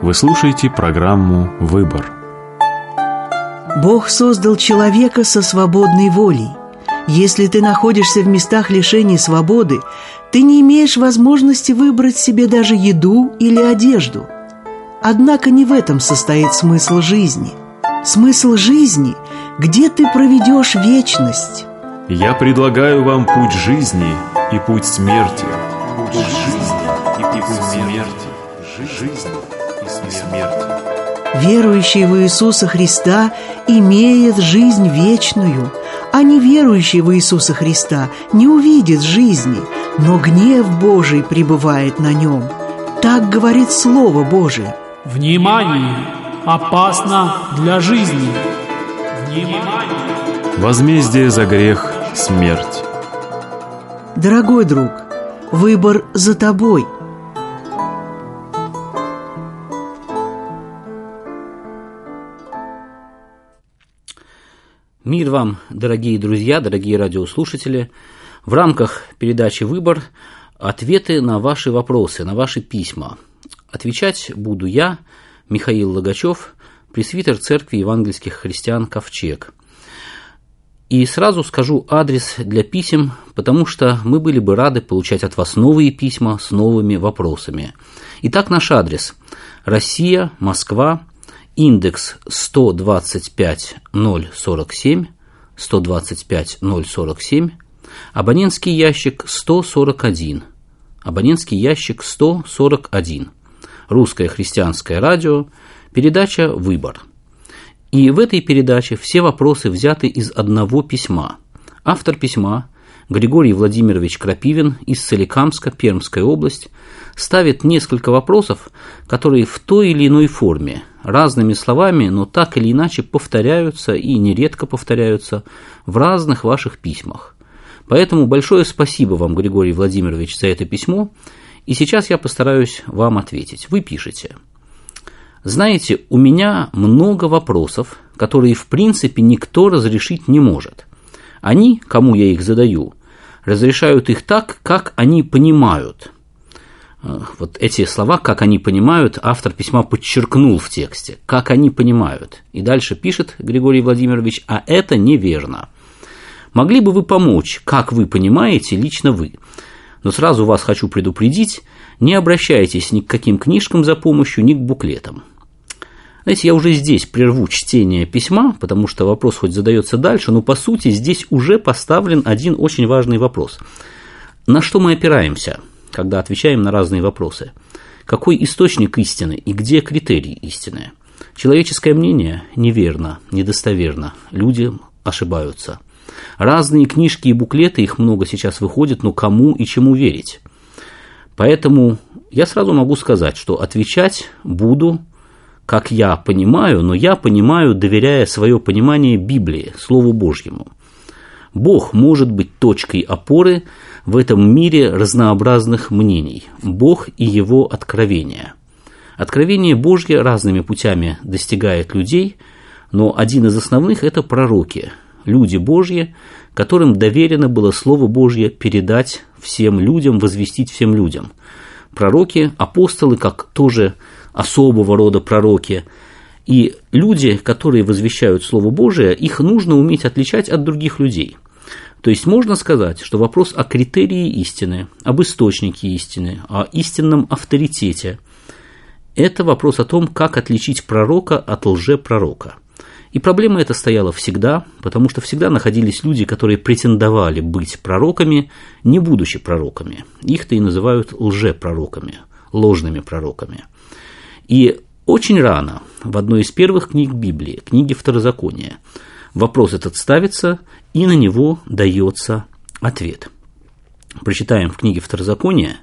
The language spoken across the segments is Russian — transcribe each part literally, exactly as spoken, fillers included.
Вы слушаете программу «Выбор». Бог создал человека со свободной волей. Если ты находишься в местах лишения свободы, ты не имеешь возможности выбрать себе даже еду или одежду. Однако не в этом состоит смысл жизни. Смысл жизни – где ты проведешь вечность. Я предлагаю вам путь жизни и путь смерти. Путь жизни и путь смерти. Жизнь и смерть. Верующий в Иисуса Христа имеет жизнь вечную, а неверующий в Иисуса Христа не увидит жизни, но гнев Божий пребывает на нем. Так говорит Слово Божие. Внимание! Опасно для жизни! Внимание! Возмездие за грех – смерть. Дорогой друг, выбор за тобой. Мир вам, дорогие друзья, дорогие радиослушатели. В рамках передачи «Выбор» ответы на ваши вопросы, на ваши письма. Отвечать буду я, Михаил Логачев, пресвитер Церкви Евангельских Христиан «Ковчег». И сразу скажу адрес для писем, потому что мы были бы рады получать от вас новые письма с новыми вопросами. Итак, наш адрес: Россия, Москва, индекс сто двадцать пять ноль сорок семь, сто двадцать пять ноль сорок семь, абонентский ящик сто сорок один, абонентский ящик сто сорок один, Русское христианское радио, передача «Выбор». И в этой передаче все вопросы взяты из одного письма. Автор письма Григорий Владимирович Крапивин из Соликамска, Пермская область, ставит несколько вопросов, которые в той или иной форме, разными словами, но так или иначе повторяются и нередко повторяются в разных ваших письмах. Поэтому большое спасибо вам, Григорий Владимирович, за это письмо, и сейчас я постараюсь вам ответить. Вы пишете: знаете, у меня много вопросов, которые в принципе никто разрешить не может. Они, кому я их задаю, разрешают их так, как они понимают. Вот эти слова, как они понимают, автор письма подчеркнул в тексте, как они понимают. И дальше пишет Григорий Владимирович: а это неверно. Могли бы вы помочь, как вы понимаете, лично вы? Но сразу вас хочу предупредить, не обращайтесь ни к каким книжкам за помощью, ни к буклетам. Знаете, я уже здесь прерву чтение письма, потому что вопрос хоть задается дальше, но по сути здесь уже поставлен один очень важный вопрос. На что мы опираемся, когда отвечаем на разные вопросы? Какой источник истины и где критерии истины? Человеческое мнение неверно, недостоверно, люди ошибаются. Разные книжки и буклеты, их много сейчас выходит, но кому и чему верить? Поэтому я сразу могу сказать, что отвечать буду, как я понимаю, но я понимаю, доверяя свое понимание Библии, Слову Божьему. Бог может быть точкой опоры в этом мире разнообразных мнений. Бог и Его откровения. Откровение Божье разными путями достигает людей, но один из основных – это пророки, люди Божьи, которым доверено было Слово Божье передать всем людям, возвестить всем людям. Пророки, апостолы, как тоже особого рода пророки, и люди, которые возвещают Слово Божие, их нужно уметь отличать от других людей. То есть можно сказать, что вопрос о критерии истины, об источнике истины, о истинном авторитете – это вопрос о том, как отличить пророка от лжепророка. И проблема эта стояла всегда, потому что всегда находились люди, которые претендовали быть пророками, не будучи пророками. Их-то и называют лжепророками, ложными пророками. И очень рано, в одной из первых книг Библии, книге Второзакония, вопрос этот ставится, и на него дается ответ. Прочитаем в книге Второзакония,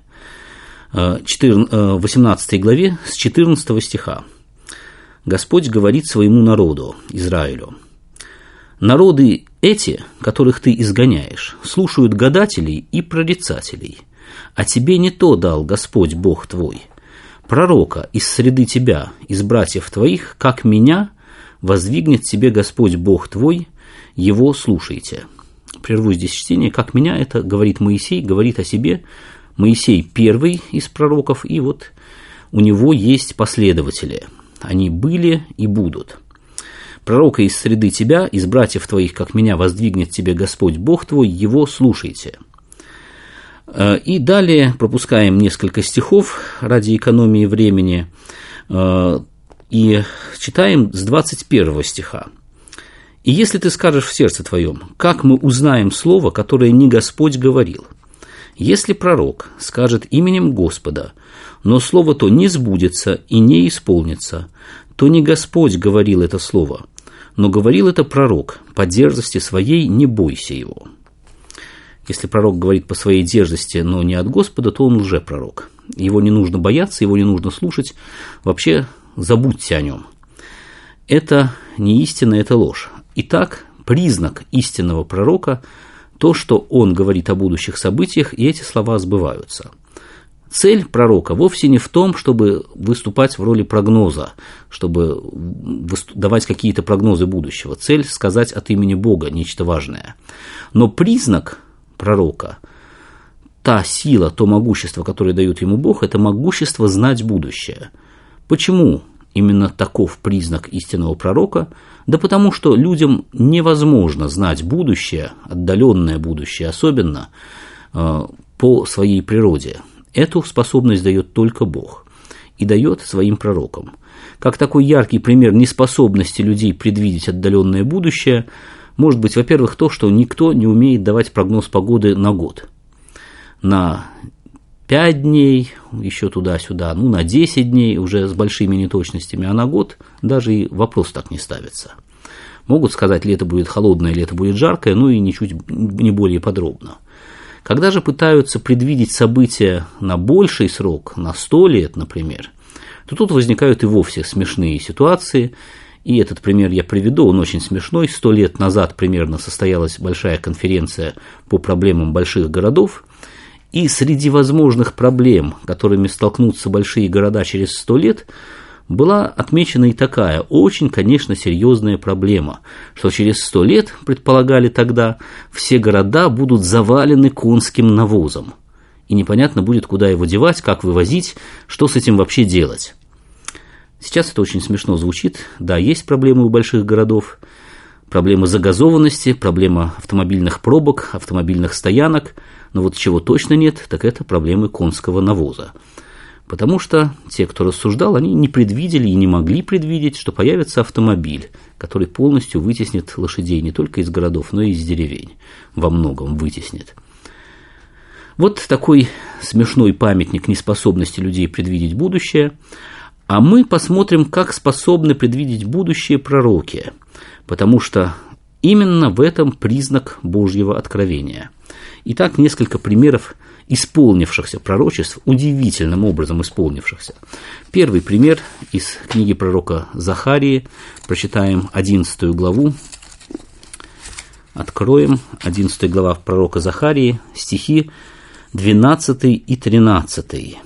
восемнадцатой главе, с четырнадцатого стиха. Господь говорит своему народу, Израилю: «Народы эти, которых ты изгоняешь, слушают гадателей и прорицателей, а тебе не то дал Господь Бог твой. Пророка из среды тебя, из братьев твоих, как меня, воздвигнет тебе Господь Бог твой, его слушайте». Прерву здесь чтение. «Как меня» — это говорит Моисей, говорит о себе. Моисей первый из пророков, и вот у него есть последователи. Они были и будут. Пророка из среды тебя, из братьев твоих, как меня, воздвигнет тебе Господь Бог твой, его слушайте». И далее пропускаем несколько стихов ради экономии времени и читаем с двадцать первого стиха. «И если ты скажешь в сердце твоем, как мы узнаем слово, которое не Господь говорил? Если пророк скажет именем Господа, но слово то не сбудется и не исполнится, то не Господь говорил это слово, но говорил это пророк, по дерзости своей не бойся его». Если пророк говорит по своей дерзости, но не от Господа, то он лжепророк. Его не нужно бояться, его не нужно слушать. Вообще забудьте о нем. Это не истина, это ложь. Итак, признак истинного пророка – то, что он говорит о будущих событиях, и эти слова сбываются. Цель пророка вовсе не в том, чтобы выступать в роли прогноза, чтобы давать какие-то прогнозы будущего. Цель – сказать от имени Бога нечто важное. Но признак пророка, та сила, то могущество, которое дает ему Бог, это могущество знать будущее. Почему именно таков признак истинного пророка? Да потому что людям невозможно знать будущее, отдаленное будущее особенно, по своей природе. Эту способность дает только Бог и дает своим пророкам. Как такой яркий пример неспособности людей предвидеть отдаленное будущее – может быть, во-первых, то, что никто не умеет давать прогноз погоды на год. На пять дней, еще туда-сюда, ну, на десять дней уже с большими неточностями, а на год даже и вопрос так не ставится. Могут сказать, лето будет холодное, лето будет жаркое, ну и ничуть не более подробно. Когда же пытаются предвидеть события на больший срок, на сто лет, например, то тут возникают и вовсе смешные ситуации. И этот пример я приведу, он очень смешной. Сто лет назад примерно состоялась большая конференция по проблемам больших городов, и среди возможных проблем, которыми столкнутся большие города через сто лет, была отмечена и такая очень, конечно, серьезная проблема, что через сто лет, предполагали тогда, все города будут завалены конским навозом, и непонятно будет, куда его девать, как вывозить, что с этим вообще делать. Сейчас это очень смешно звучит. Да, есть проблемы у больших городов, проблема загазованности, проблема автомобильных пробок, автомобильных стоянок, но вот чего точно нет, так это проблемы конского навоза. Потому что те, кто рассуждал, они не предвидели и не могли предвидеть, что появится автомобиль, который полностью вытеснит лошадей не только из городов, но и из деревень, во многом вытеснит. Вот такой смешной памятник неспособности людей предвидеть будущее. А мы посмотрим, как способны предвидеть будущее пророки, потому что именно в этом признак Божьего откровения. Итак, несколько примеров исполнившихся пророчеств, удивительным образом исполнившихся. Первый пример из книги пророка Захарии. Прочитаем одиннадцатую главу. Откроем одиннадцатая глава пророка Захарии, стихи двенадцатый и тринадцатый.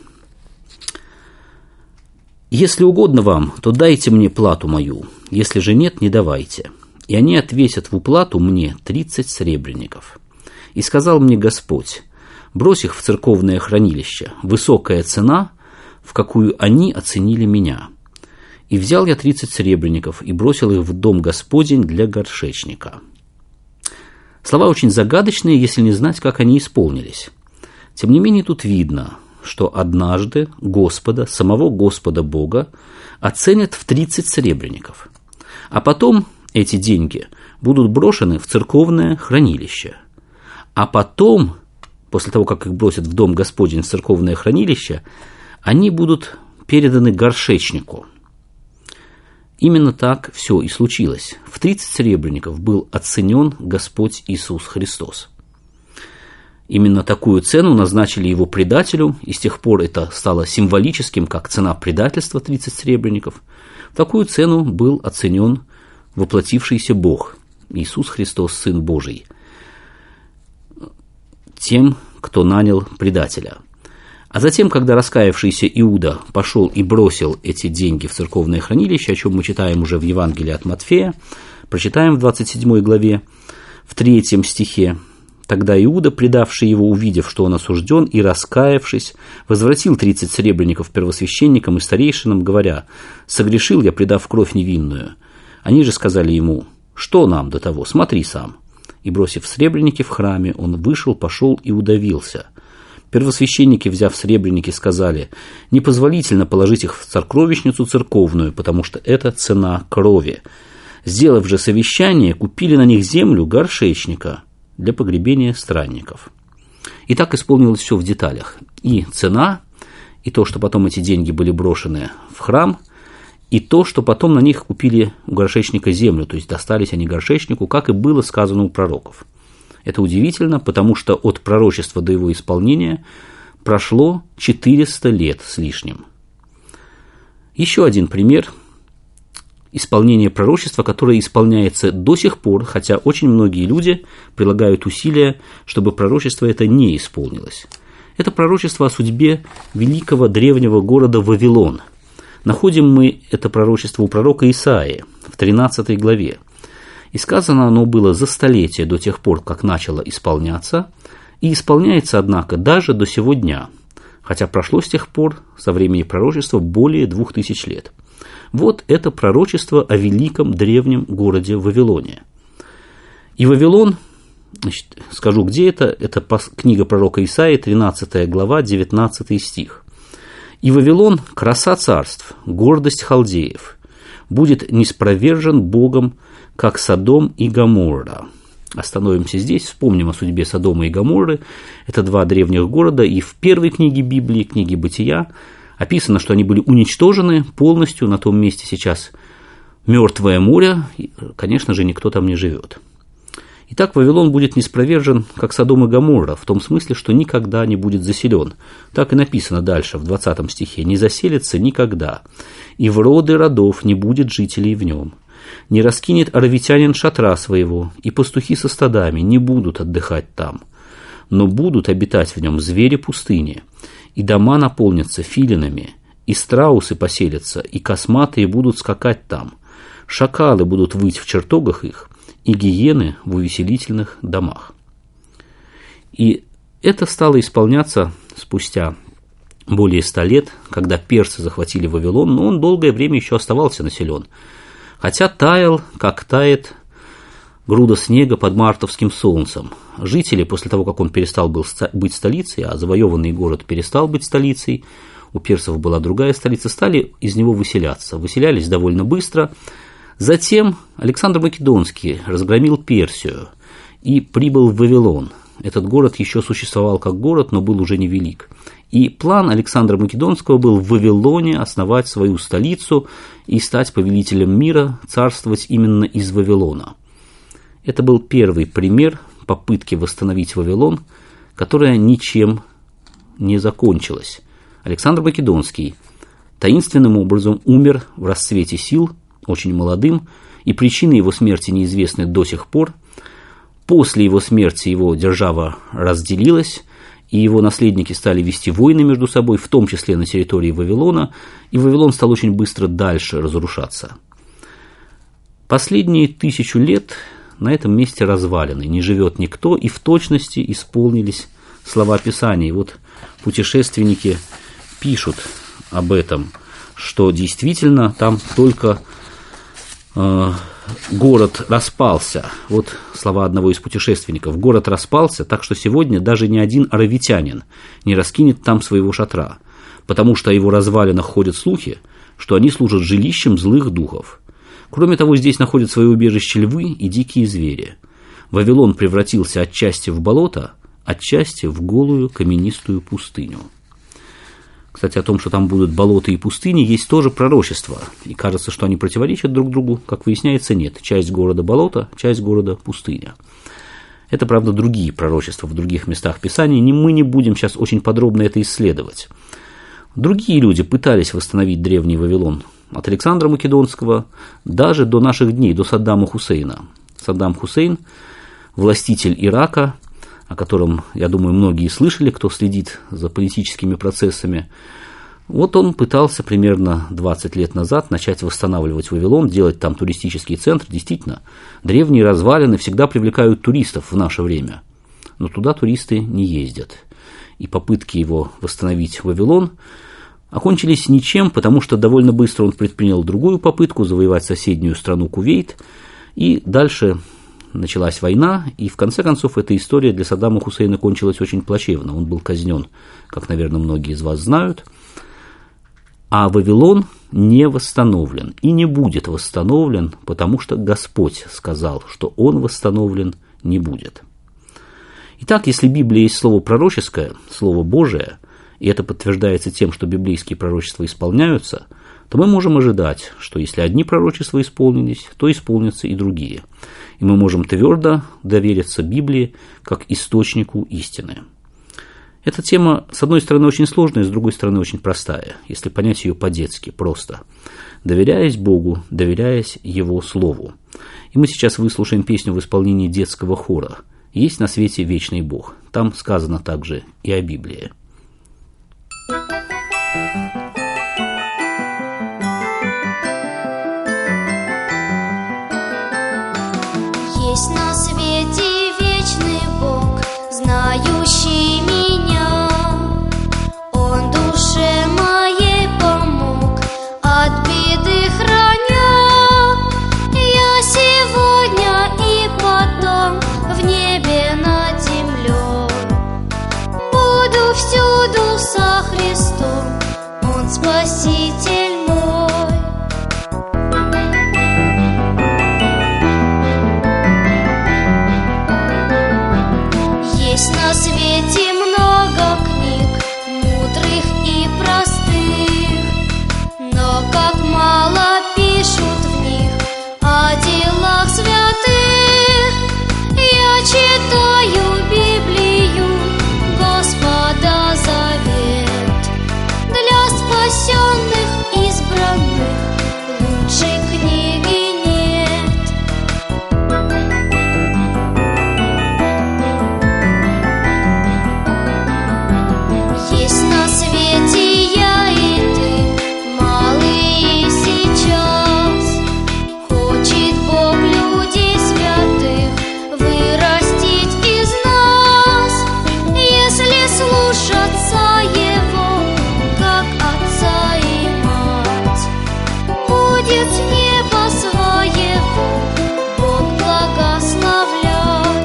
«Если угодно вам, то дайте мне плату мою, если же нет, не давайте. И они отвесят в уплату мне тридцать сребреников. И сказал мне Господь, брось их в церковное хранилище, высокая цена, в какую они оценили меня. И взял я тридцать сребреников и бросил их в дом Господень для горшечника». Слова очень загадочные, если не знать, как они исполнились. Тем не менее, тут видно, что однажды Господа, самого Господа Бога, оценят в тридцать сребреников, а потом эти деньги будут брошены в церковное хранилище, а потом, после того, как их бросят в дом Господень в церковное хранилище, они будут переданы горшечнику. Именно так все и случилось. В тридцать сребреников был оценен Господь Иисус Христос. Именно такую цену назначили его предателю, и с тех пор это стало символическим, как цена предательства тридцать сребреников. В такую цену был оценен воплотившийся Бог, Иисус Христос, Сын Божий, тем, кто нанял предателя. А затем, когда раскаявшийся Иуда пошел и бросил эти деньги в церковное хранилище, о чем мы читаем уже в Евангелии от Матфея, прочитаем в двадцать седьмой главе, в третьем стихе, Тогда Иуда, предавший его, увидев, что он осужден, и раскаявшись, возвратил тридцать серебряников первосвященникам и старейшинам, говоря: «Согрешил я, предав кровь невинную». Они же сказали ему: «Что нам до того? Смотри сам». И, бросив сребреники в храме, он вышел, пошел и удавился. Первосвященники, взяв сребреники, сказали: «Непозволительно положить их в сокровищницу церковную, потому что это цена крови». Сделав же совещание, купили на них землю горшечника для погребения странников. И так исполнилось все в деталях. И цена, и то, что потом эти деньги были брошены в храм, и то, что потом на них купили у горшечника землю, то есть достались они горшечнику, как и было сказано у пророков. Это удивительно, потому что от пророчества до его исполнения прошло четыреста лет с лишним. Еще один пример исполнения пророчества, которое исполняется до сих пор, хотя очень многие люди прилагают усилия, чтобы пророчество это не исполнилось. Это пророчество о судьбе великого древнего города Вавилон. Находим мы это пророчество у пророка Исаии в тринадцатой главе. И сказано оно было за столетие до тех пор, как начало исполняться, и исполняется, однако, даже до сего дня, хотя прошло с тех пор, со времени пророчества, более двух тысяч лет. Вот это пророчество о великом древнем городе Вавилоне. И Вавилон, значит, скажу, где это, это книга пророка Исаии, тринадцатая глава, девятнадцатый стих. «И Вавилон – краса царств, гордость халдеев, будет ниспровержен Богом, как Содом и Гоморра». Остановимся здесь, вспомним о судьбе Содома и Гоморры. Это два древних города, и в первой книге Библии, книге Бытия, описано, что они были уничтожены полностью, на том месте сейчас мертвое море, и, конечно же, никто там не живет. Итак, Вавилон будет ниспровержен, как Содом и Гоморра, в том смысле, что никогда не будет заселен. Так и написано дальше, в двадцатом стихе: «Не заселится никогда, и в роды родов не будет жителей в нем. Не раскинет аравитянин шатра своего, и пастухи со стадами не будут отдыхать там, но будут обитать в нем звери пустыни, и дома наполнятся филинами, и страусы поселятся, и косматые будут скакать там, шакалы будут выть в чертогах их, и гиены в увеселительных домах». И это стало исполняться спустя более ста лет, когда персы захватили Вавилон, но он долгое время еще оставался населен, хотя таял, как тает груда снега под мартовским солнцем. Жители, после того, как он перестал был быть столицей, а завоеванный город перестал быть столицей, у персов была другая столица, стали из него выселяться. Выселялись довольно быстро. Затем Александр Македонский разгромил Персию и прибыл в Вавилон. Этот город еще существовал как город, но был уже невелик. И план Александра Македонского был в Вавилоне основать свою столицу и стать повелителем мира, царствовать именно из Вавилона. Это был первый пример попытки восстановить Вавилон, которая ничем не закончилась. Александр Македонский таинственным образом умер в расцвете сил, очень молодым, и причины его смерти неизвестны до сих пор. После его смерти его держава разделилась, и его наследники стали вести войны между собой, в том числе на территории Вавилона, и Вавилон стал очень быстро дальше разрушаться. Последние тысячу лет на этом месте развалины, не живет никто, и в точности исполнились слова Писания. И вот путешественники пишут об этом, что действительно там только э, город распался. Вот слова одного из путешественников. Город распался, так что сегодня даже ни один аравитянин не раскинет там своего шатра, потому что о его развалинах ходят слухи, что они служат жилищем злых духов. Кроме того, здесь находят свое убежище львы и дикие звери. Вавилон превратился отчасти в болото, отчасти в голую каменистую пустыню. Кстати, о том, что там будут болота и пустыни, есть тоже пророчество. И кажется, что они противоречат друг другу. Как выясняется, нет. Часть города болото, часть города пустыня. Это, правда, другие пророчества в других местах Писания. Мы не будем сейчас очень подробно это исследовать. Другие люди пытались восстановить древний Вавилон. От Александра Македонского даже до наших дней, до Саддама Хусейна. Саддам Хусейн, властитель Ирака, о котором, я думаю, многие слышали, кто следит за политическими процессами. Вот он пытался примерно двадцать лет назад начать восстанавливать Вавилон, делать там туристический центр. Действительно, древние развалины всегда привлекают туристов в наше время. но туда туристы не ездят. И попытки его восстановить Вавилон окончились ничем, потому что довольно быстро он предпринял другую попытку завоевать соседнюю страну Кувейт, и дальше началась война, и в конце концов эта история для Саддама Хусейна кончилась очень плачевно. Он был казнен, как, наверное, многие из вас знают, а Вавилон не восстановлен и не будет восстановлен, потому что Господь сказал, что он восстановлен не будет. Итак, если Библия есть слово пророческое, слово Божие, и это подтверждается тем, что библейские пророчества исполняются, то мы можем ожидать, что если одни пророчества исполнились, то исполнятся и другие. И мы можем твердо довериться Библии как источнику истины. Эта тема, с одной стороны, очень сложная, с другой стороны, очень простая, если понять ее по-детски, просто. Доверяясь Богу, доверяясь Его Слову. И мы сейчас выслушаем песню в исполнении детского хора «Есть на свете вечный Бог». Там сказано также и о Библии. Есть на свете вечный Бог, знающий меня. Он душе моей помог, от беды храня. Я сегодня и потом в небе над землей буду всюду со Христом, Он Спаситель мой. Есть на свете много книг, мудрых и простых, но как мало пишут в них о делах святых. Я читаю Библию, Господа завет, для спасенных избранных лучшей книги нет. Есть на свете я и ты, малые сейчас. Хочет Бог людей святых вырастить из нас, если слушаться Его, как отца и мать. Будет с неба своего Бог благословлять.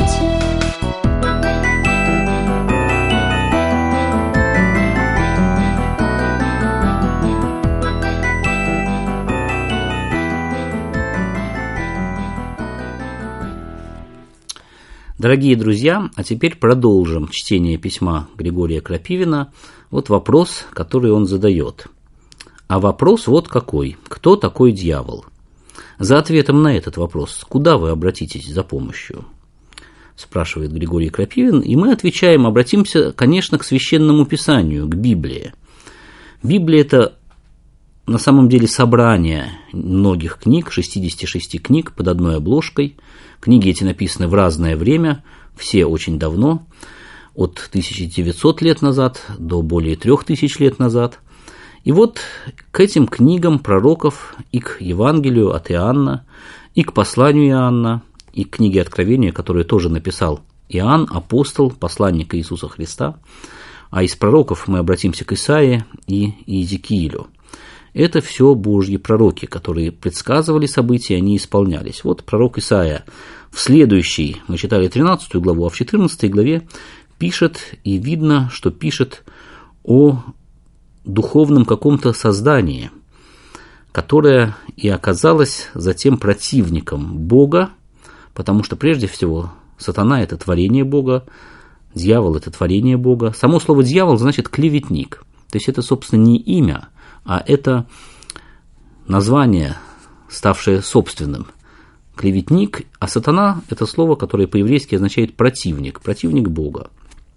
Дорогие друзья, а теперь продолжим чтение письма Григория Крапивина. Вот вопрос, который он задает. А вопрос вот какой. Кто такой дьявол? За ответом на этот вопрос, куда вы обратитесь за помощью? Спрашивает Григорий Крапивин, и мы отвечаем, обратимся, конечно, к Священному Писанию, к Библии. Библия – это на самом деле собрание многих книг, шестидесяти шести книг под одной обложкой. Книги эти написаны в разное время, все очень давно, от тысяча девятисот лет назад до более трех тысяч лет назад. И вот к этим книгам пророков и к Евангелию от Иоанна, и к посланию Иоанна, и к книге Откровения, которую тоже написал Иоанн, апостол, посланник Иисуса Христа. А из пророков мы обратимся к Исаии и Иезекиилю. Это все Божьи пророки, которые предсказывали события, они исполнялись. Вот пророк Исаия в следующей, мы читали тринадцатую главу, а в четырнадцатой главе пишет, и видно, что пишет о духовном каком-то создании, которое и оказалось затем противником Бога, потому что прежде всего сатана – это творение Бога, дьявол – это творение Бога. Само слово «дьявол» значит «клеветник», то есть это, собственно, не имя, а это название, ставшее собственным. Клеветник, а сатана – это слово, которое по-еврейски означает противник, противник Бога.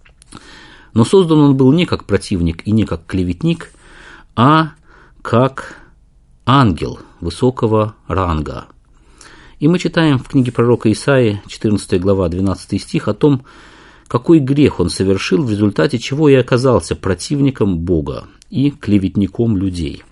Но создан он был не как противник и не как клеветник, а как ангел высокого ранга. И мы читаем в книге пророка Исаии, четырнадцатая глава, двенадцатый стих, о том, какой грех он совершил, в результате чего и оказался противником Бога и клеветником людей.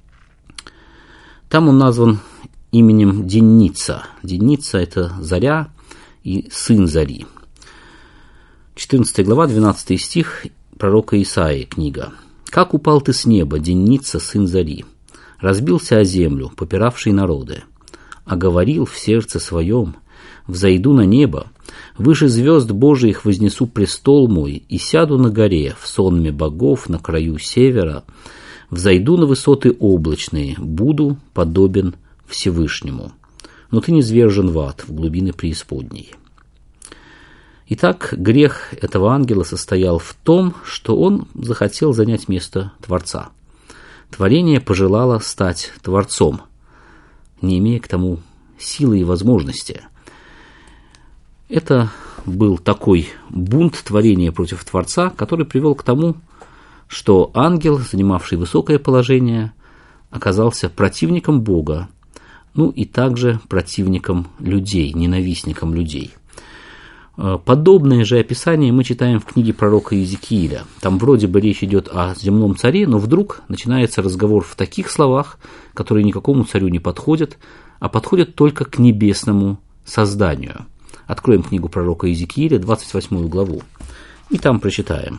Там он назван именем Денница. Денница – это заря и сын зари. четырнадцатая глава, двенадцатый стих, пророка Исаии, книга. «Как упал ты с неба, денница, сын зари, разбился о землю, попиравший народы, а говорил в сердце своем, взойду на небо, выше звезд Божиих вознесу престол мой и сяду на горе, в сонме богов на краю севера, взойду на высоты облачные, буду подобен Всевышнему, но ты низвержен в ад, в глубины преисподней». Итак, грех этого ангела состоял в том, что он захотел занять место Творца. Творение пожелало стать Творцом, не имея к тому силы и возможности. Это был такой бунт творения против Творца, который привел к тому, что ангел, занимавший высокое положение, оказался противником Бога, ну и также противником людей, ненавистником людей. Подобное же описание мы читаем в книге пророка Иезекииля. Там вроде бы речь идет о земном царе, но вдруг начинается разговор в таких словах, которые никакому царю не подходят, а подходят только к небесному созданию. Откроем книгу пророка Иезекииля, двадцать восьмую главу, и там прочитаем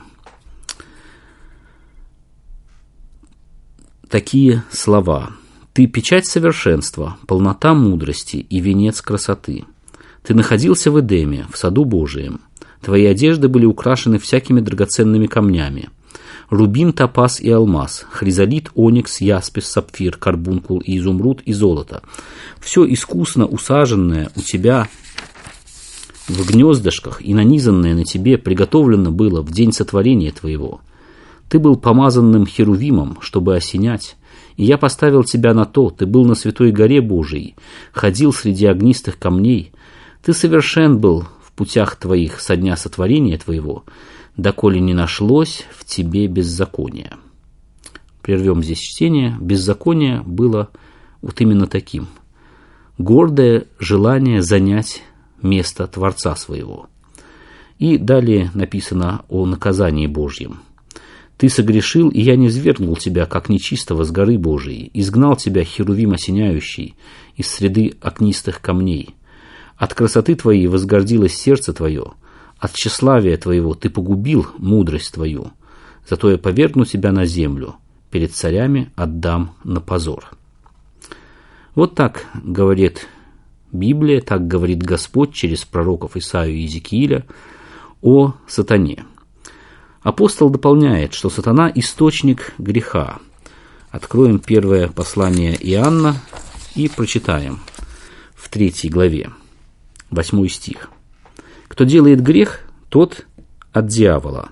такие слова. «Ты печать совершенства, полнота мудрости и венец красоты. Ты находился в Эдеме, в саду Божием. Твои одежды были украшены всякими драгоценными камнями. Рубин, топаз и алмаз, хризолит, оникс, яспис, сапфир, карбункул и изумруд и золото. Все искусно усаженное у тебя в гнездышках и нанизанное на тебе приготовлено было в день сотворения твоего. Ты был помазанным херувимом, чтобы осенять, и я поставил тебя на то, ты был на святой горе Божией, ходил среди огнистых камней. Ты совершен был в путях твоих со дня сотворения твоего, доколе не нашлось в тебе беззакония». Прервем здесь чтение. Беззаконие было вот именно таким. Гордое желание занять место Творца своего. И далее написано о наказании Божьем. «Ты согрешил, и я низвергнул тебя, как нечистого, с горы Божией, изгнал тебя, херувим осеняющий, из среды огнистых камней. От красоты твоей возгордилось сердце твое, от тщеславия твоего ты погубил мудрость твою, зато я повергну тебя на землю, перед царями отдам на позор». Вот так говорит Библия, так говорит Господь через пророков Исаию и Иезекииля о сатане. Апостол дополняет, что сатана – источник греха. Откроем первое послание Иоанна и прочитаем в третьей главе, восьмой стих. «Кто делает грех, тот от дьявола,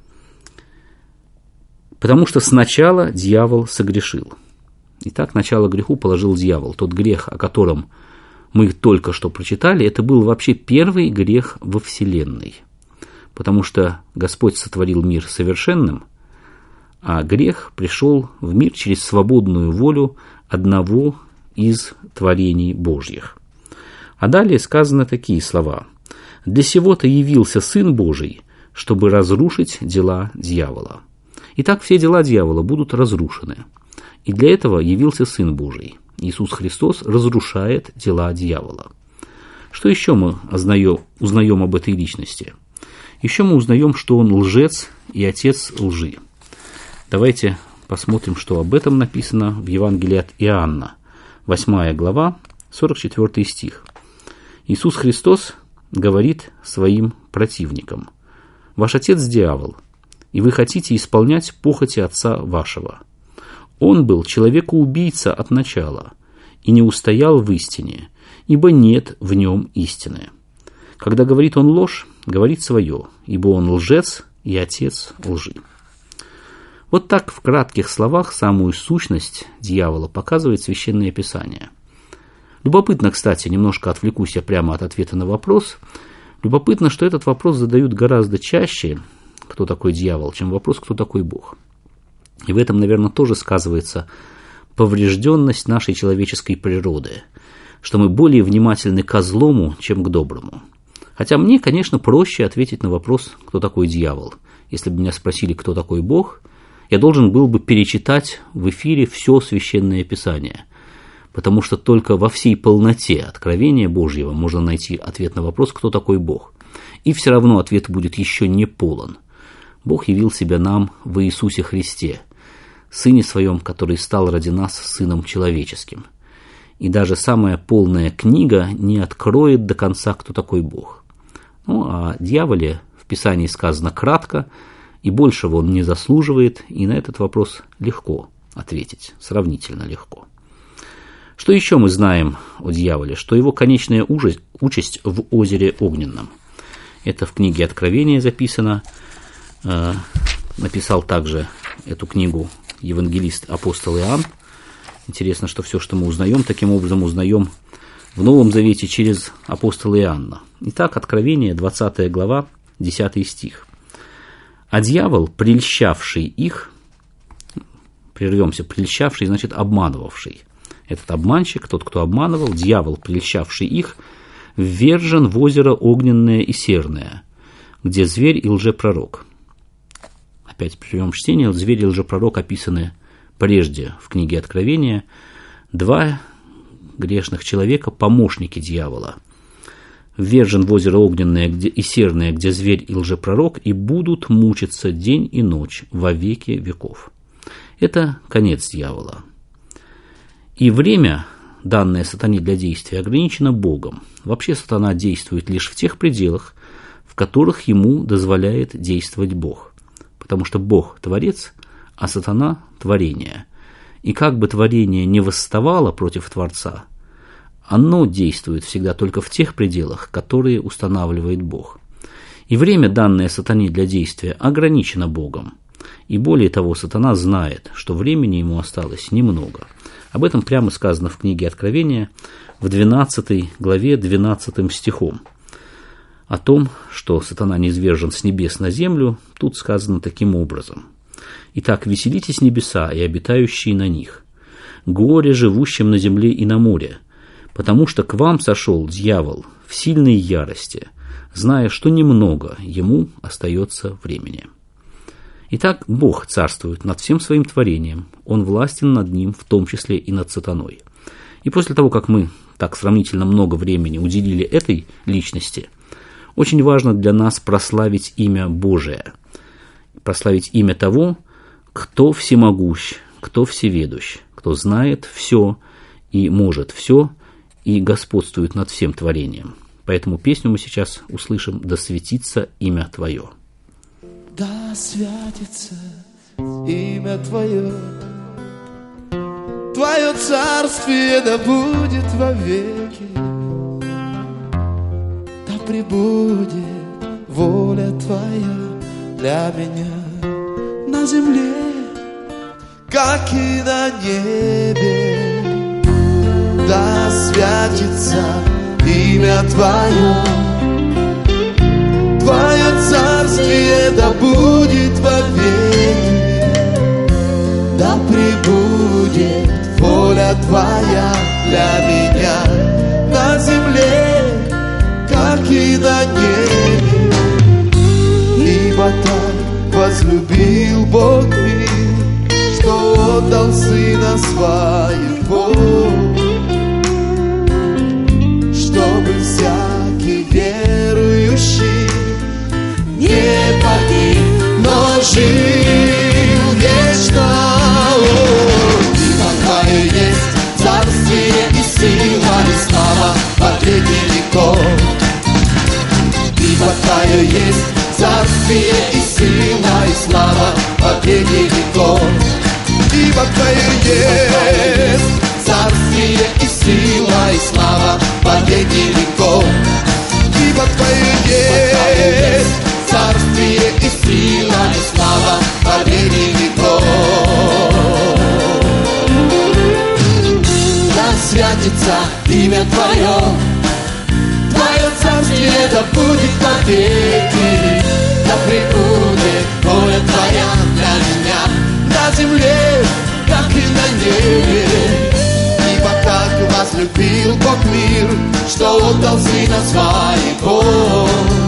потому что сначала дьявол согрешил». Итак, начало греху положил дьявол. Тот грех, о котором мы только что прочитали, это был вообще первый грех во Вселенной. Потому что Господь сотворил мир совершенным, а грех пришел в мир через свободную волю одного из творений Божьих. А далее сказаны такие слова. «Для сего-то явился Сын Божий, чтобы разрушить дела дьявола». Итак, все дела дьявола будут разрушены. И для этого явился Сын Божий. Иисус Христос разрушает дела дьявола. Что еще мы узнаем об этой личности? Еще мы узнаем, что он лжец и отец лжи. Давайте посмотрим, что об этом написано в Евангелии от Иоанна, восьмая глава, сорок четвёртый стих. Иисус Христос говорит своим противникам: «Ваш отец дьявол, и вы хотите исполнять похоти отца вашего. Он был человекоубийца от начала и не устоял в истине, ибо нет в нем истины. Когда говорит он ложь, говорит свое, ибо он лжец и отец лжи». Вот так в кратких словах самую сущность дьявола показывает Священное Писание. Любопытно, кстати, немножко отвлекусь я прямо от ответа на вопрос. Любопытно, что этот вопрос задают гораздо чаще, кто такой дьявол, чем вопрос, кто такой Бог. И в этом, наверное, тоже сказывается поврежденность нашей человеческой природы, что мы более внимательны ко злому, чем к доброму. Хотя мне, конечно, проще ответить на вопрос, кто такой дьявол. Если бы меня спросили, кто такой Бог, я должен был бы перечитать в эфире все Священное Писание, потому что только во всей полноте откровения Божьего можно найти ответ на вопрос, кто такой Бог. И все равно ответ будет еще не полон. Бог явил себя нам в Иисусе Христе, Сыне Своем, который стал ради нас Сыном Человеческим. И даже самая полная книга не откроет до конца, кто такой Бог. Ну, о дьяволе в Писании сказано кратко, и большего он не заслуживает, и на этот вопрос легко ответить, сравнительно легко. Что еще мы знаем о дьяволе? Что его конечная участь в озере Огненном. Это в книге Откровения записано. Э, написал также эту книгу евангелист апостол Иоанн. Интересно, что все, что мы узнаем, таким образом узнаем в Новом Завете через апостола Иоанна. Итак, Откровение, двадцатая глава, десятый стих. «А дьявол, прельщавший их», прервемся, прельщавший, значит, обманывавший. Этот обманщик, тот, кто обманывал, дьявол, прельщавший их, ввержен в озеро огненное и серное, где зверь и лжепророк. Опять прервем чтение. Зверь и лжепророк описаны прежде в книге Откровения. Два грешных человека, помощники дьявола, ввержен в озеро огненное и серное, где зверь и лжепророк, и будут мучиться день и ночь во веки веков. Это конец дьявола. И время, данное сатане для действия, ограничено Богом. Вообще сатана действует лишь в тех пределах, в которых ему дозволяет действовать Бог. Потому что Бог – творец, а сатана – творение. И как бы творение не восставало против Творца, оно действует всегда только в тех пределах, которые устанавливает Бог. И время, данное сатане для действия, ограничено Богом. И более того, сатана знает, что времени ему осталось немного. Об этом прямо сказано в книге Откровения в двенадцатой главе двенадцатым стихом. О том, что сатана низвержен с небес на землю, тут сказано таким образом. «Итак, веселитесь небеса и обитающие на них, горе живущим на земле и на море, потому что к вам сошел дьявол в сильной ярости, зная, что немного ему остается времени». Итак, Бог царствует над всем своим творением, Он властен над ним, в том числе и над сатаной. И после того, как мы так сравнительно много времени уделили этой личности, очень важно для нас прославить имя Божие, прославить имя того, кто всемогущ, кто всеведущ, кто знает все и может все, и господствует над всем творением. Поэтому песню мы сейчас услышим «Да светится имя Твое». Да святится имя Твое, Твое царствие да будет вовеки, да пребудет воля Твоя для меня на земле, как и на небе. Да святится имя Твое, Твое царствие да будет вовеки, да пребудет воля Твоя для меня на земле, как и на небе. Ибо так возлюбил Бог мир, что отдал Сына Своего, чтобы всякий верующий не погиб, но жил вечно. Ибо Твое есть царствие и сила и слава во веки веков. Ибо Твое есть царствие и сила и слава во веки веков. Ибо Твое есть царствие и сила и слава во веки веков. Ибо Твое есть царствие и сила и слава во веки веков. Да святится имя Твое, Твое царствие да будет вовеки, да пребудет воля Твоя для меня на земле, как и на небе. Ибо так возлюбил Бог мир, что отдал Сына Своего,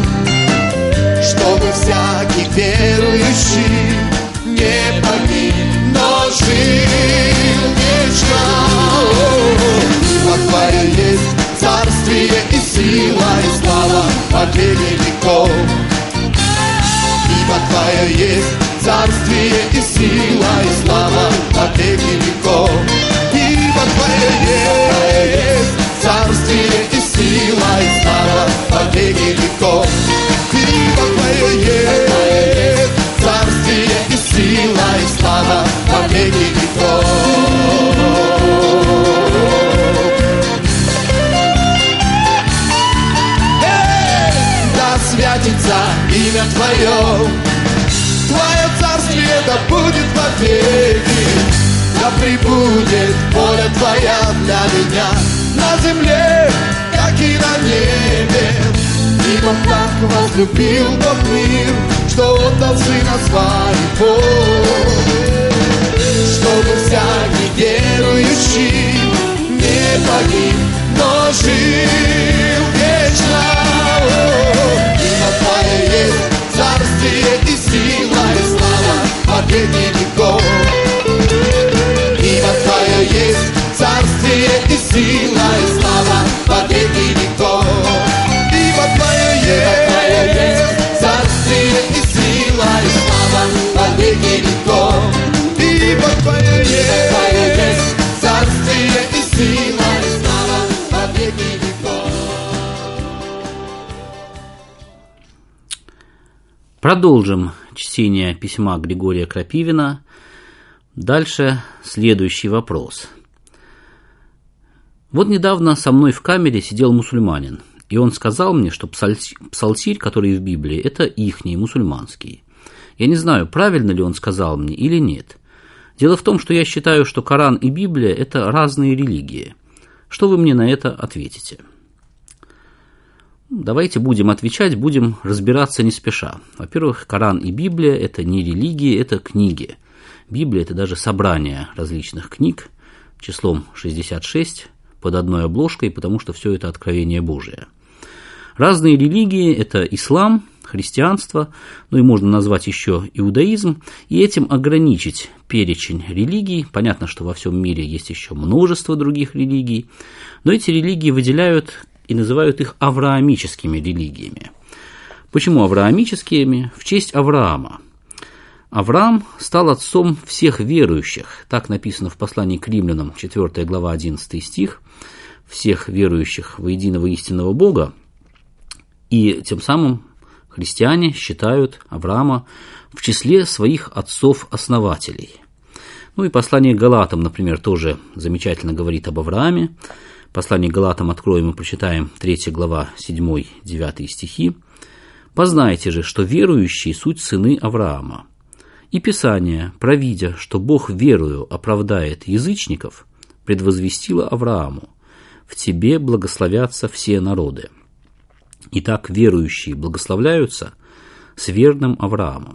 чтобы всякий верующий не погиб, но жил вечно. Ибо Твое есть царствие и сила и слава во веки веков. царствие и сила и слава во веки веков. Ибо Твое есть царствие и сила и слава во веки веков. Ибо Твое есть царствие и сила и слава во веки веков. Святится имя Твое, Твое царствие да будет вовеки, да пребудет воля Твоя для меня на земле, как и на небе. Ибо так возлюбил Бог мир, что отдал Сына Своего, чтобы всякий верующий не погиб, но жил вечно. Твое есть царствие и сила и слава во веки веков. Ибо Твое есть царствие и сила и слава во веки веков. Ибо Твое есть царствие и сила и слава во веки веков. Ибо Твое есть царствие и сила и слава во веки веков. Продолжим чтение письма Григория Крапивина. Дальше следующий вопрос. Вот недавно со мной в камере сидел мусульманин, и он сказал мне, что псалтирь, который в Библии, это ихний, мусульманский. Я не знаю, правильно ли он сказал мне или нет. Дело в том, что я считаю, что Коран и Библия – это разные религии. Что вы мне на это ответите? Давайте будем отвечать, будем разбираться не спеша. Во-первых, Коран и Библия – это не религии, это книги. Библия – это даже собрание различных книг, числом шестьдесят шесть, под одной обложкой, потому что все это откровение Божие. Разные религии – это ислам, христианство, ну и можно назвать еще иудаизм, и этим ограничить перечень религий. Понятно, что во всем мире есть еще множество других религий, но эти религии выделяют и называют их авраамическими религиями. Почему авраамическими? В честь Авраама. Авраам стал отцом всех верующих. Так написано в послании к римлянам, четвёртая глава, одиннадцатый стих. Всех верующих во единого истинного Бога. И тем самым христиане считают Авраама в числе своих отцов-основателей. Ну и послание к Галатам, например, тоже замечательно говорит об Аврааме. Послание к Галатам откроем и прочитаем третья глава, седьмой-девятый стихи. «Познайте же, что верующие суть сыны Авраама. И Писание, провидя, что Бог верою оправдает язычников, предвозвестило Аврааму: в тебе благословятся все народы. Итак, верующие благословляются с верным Авраамом».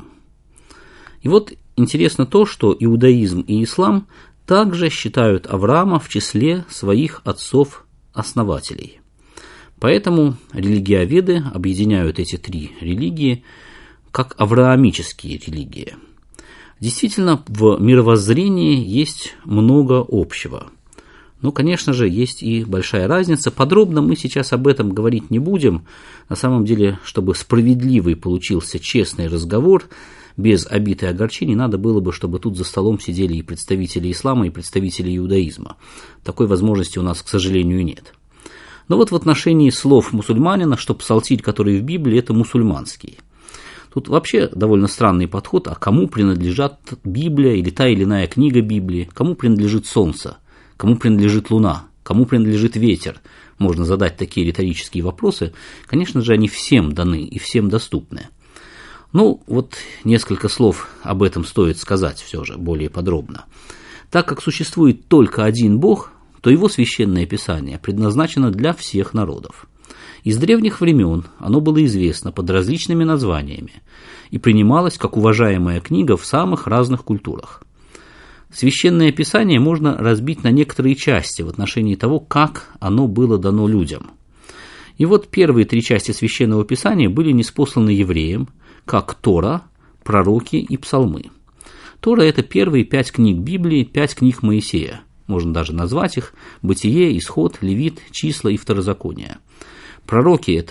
И вот интересно то, что иудаизм и ислам также считают Авраама в числе своих отцов-основателей. Поэтому религиоведы объединяют эти три религии как авраамические религии. Действительно, в мировоззрении есть много общего. Но, конечно же, есть и большая разница. Подробно мы сейчас об этом говорить не будем. На самом деле, чтобы справедливый получился честный разговор, без обид и огорчений, надо было бы, чтобы тут за столом сидели и представители ислама, и представители иудаизма. Такой возможности у нас, к сожалению, нет. Но вот в отношении слов мусульманина, что псалтирь, который в Библии, это мусульманский. Тут вообще довольно странный подход, а кому принадлежат Библия или та или иная книга Библии, кому принадлежит солнце, кому принадлежит луна, кому принадлежит ветер. Можно задать такие риторические вопросы. Конечно же, они всем даны и всем доступны. Ну, вот несколько слов об этом стоит сказать все же более подробно. Так как существует только один Бог, то его священное писание предназначено для всех народов. Из древних времен оно было известно под различными названиями и принималось как уважаемая книга в самых разных культурах. Священное писание можно разбить на некоторые части в отношении того, как оно было дано людям. И вот первые три части священного писания были ниспосланы евреям, как Тора, пророки и псалмы. Тора – это первые пять книг Библии, пять книг Моисея. Можно даже назвать их: Бытие, Исход, Левит, Числа и Второзаконие. Пророки – это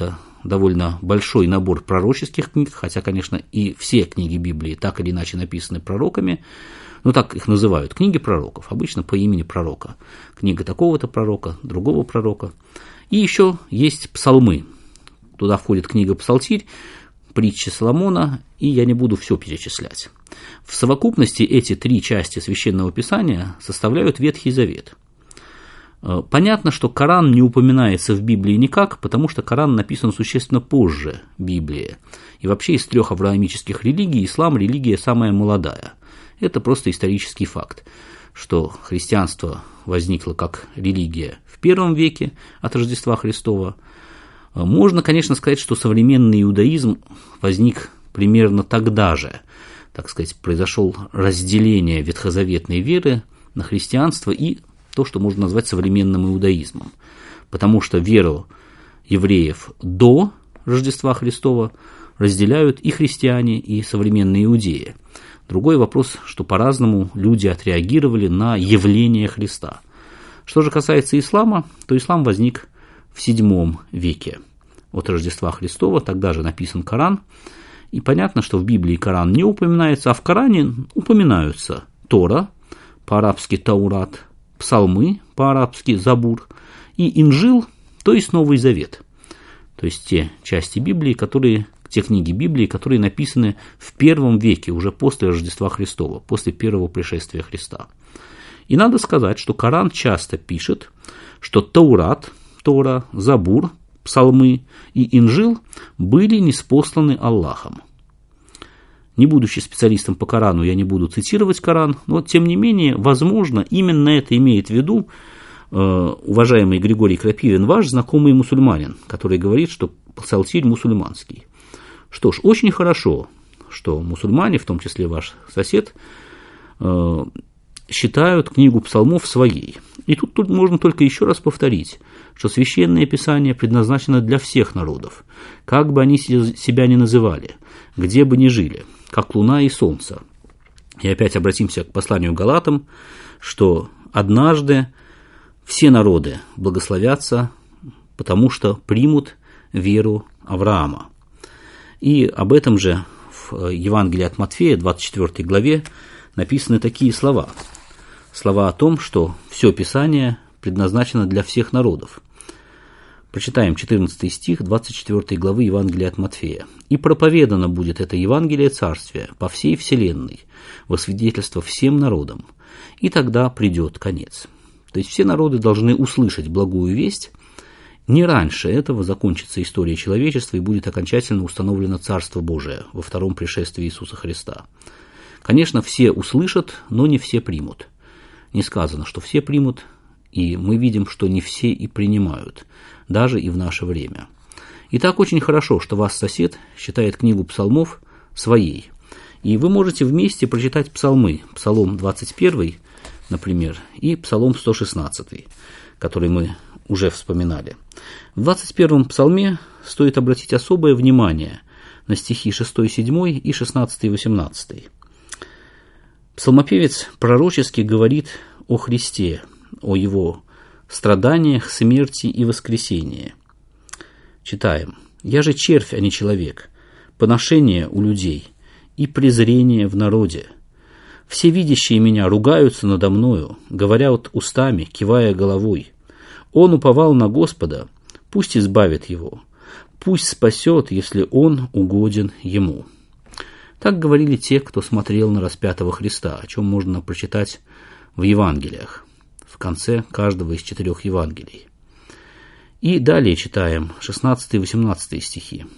довольно большой набор пророческих книг, хотя, конечно, и все книги Библии так или иначе написаны пророками, но так их называют, книги пророков, обычно по имени пророка. Книга такого-то пророка, другого пророка. И еще есть псалмы. Туда входит книга Псалтирь, притчи Соломона, и я не буду все перечислять. В совокупности эти три части Священного Писания составляют Ветхий Завет. Понятно, что Коран не упоминается в Библии никак, потому что Коран написан существенно позже Библии. И вообще из трех авраамических религий ислам – религия самая молодая. Это просто исторический факт, что христианство возникло как религия в первом веке от Рождества Христова. Можно, конечно, сказать, что современный иудаизм возник примерно тогда же. Так сказать, произошло разделение ветхозаветной веры на христианство и то, что можно назвать современным иудаизмом. Потому что веру евреев до Рождества Христова разделяют и христиане, и современные иудеи. Другой вопрос, что по-разному люди отреагировали на явление Христа. Что же касается ислама, то ислам возник в седьмом веке от Рождества Христова, тогда же написан Коран. И понятно, что в Библии Коран не упоминается, а в Коране упоминаются Тора, по-арабски Таурат, псалмы, по-арабски Забур, и Инжил, то есть Новый Завет. То есть те части Библии, которые, те книги Библии, которые написаны в первом веке, уже после Рождества Христова, после первого пришествия Христа. И надо сказать, что Коран часто пишет, что Таурат, Тора, Забур, псалмы и Инжил были ниспосланы Аллахом. Не будучи специалистом по Корану, я не буду цитировать Коран, но, тем не менее, возможно, именно это имеет в виду э, уважаемый Григорий Крапивин, ваш знакомый мусульманин, который говорит, что псалтирь мусульманский. Что ж, очень хорошо, что мусульмане, в том числе ваш сосед, э, считают книгу псалмов своей. И тут, тут можно только еще раз повторить, что Священное Писание предназначено для всех народов, как бы они себя ни называли, где бы ни жили, как луна и солнце. И опять обратимся к посланию Галатам, что однажды все народы благословятся, потому что примут веру Авраама. И об этом же в Евангелии от Матфея, двадцать четвёртой главе, написаны такие слова. Слова о том, что все Писание предназначено для всех народов. Прочитаем четырнадцатый стих двадцать четвёртой главы Евангелия от Матфея. «И проповедано будет это Евангелие Царствия по всей вселенной, во свидетельство всем народам, и тогда придет конец». То есть все народы должны услышать благую весть. Не раньше этого закончится история человечества и будет окончательно установлено Царство Божие во втором пришествии Иисуса Христа. Конечно, все услышат, но не все примут. Не сказано, что все примут, и мы видим, что не все и принимают, даже и в наше время. Итак, очень хорошо, что ваш сосед считает книгу псалмов своей. И вы можете вместе прочитать псалмы, Псалом двадцать первый, например, и Псалом сто шестнадцатый, который мы уже вспоминали. В двадцать первом псалме стоит обратить особое внимание на стихи шестой, седьмой и шестнадцатый, восемнадцатый. Псалмопевец пророчески говорит о Христе, о Его страданиях, смерти и воскресении. Читаем. «Я же червь, а не человек, поношение у людей и презрение в народе. Все видящие меня ругаются надо мною, говорят устами, кивая головой. Он уповал на Господа, пусть избавит его, пусть спасет, если он угоден ему». Так говорили те, кто смотрел на распятого Христа, о чем можно прочитать в Евангелиях, в конце каждого из четырех Евангелий. И далее читаем шестнадцатый и восемнадцатый стихи.